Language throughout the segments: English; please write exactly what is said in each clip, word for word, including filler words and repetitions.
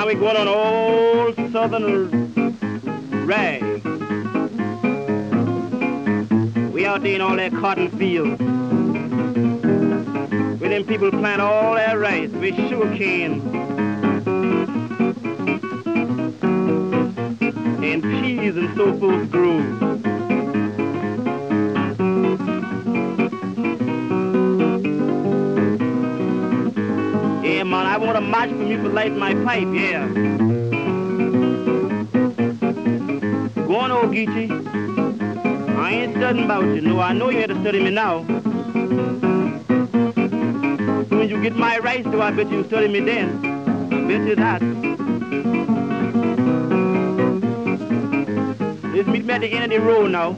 Now we going on old southern rag. We out there in all that cotton field. Where them people plant all that rice with sugar cane and peas and so forth grow. Yeah, man, I want a match from you for lighting my pipe, yeah. Go on, old Geechee. I ain't studying about you. No, I know you had to study me now. When you get my rights, though, I bet you study me then. I bet you that. Let's meet me at the end of the road now.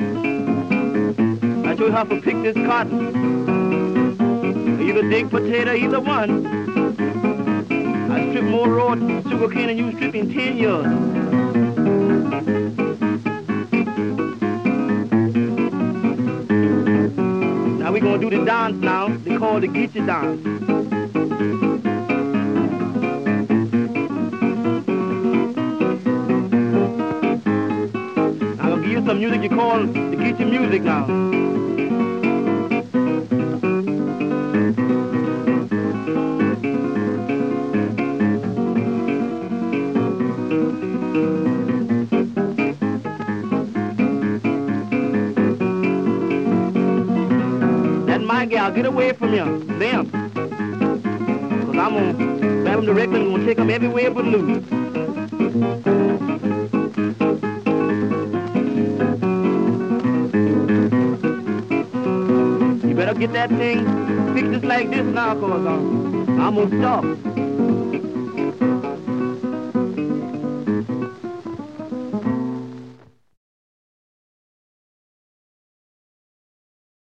I show you how to pick this cotton. Either dig potato, either one. I strip more raw sugar cane than you strip in ten years. Now we're gonna do the dance now. They call it the Geechee dance. I'm gonna give you some music you call the Geechee music now. My gal, get away from them, them. Cause I'm gonna grab them directly and gonna take them everywhere but loose. You better get that thing fixed just like this now, cause um, I'm gonna stop.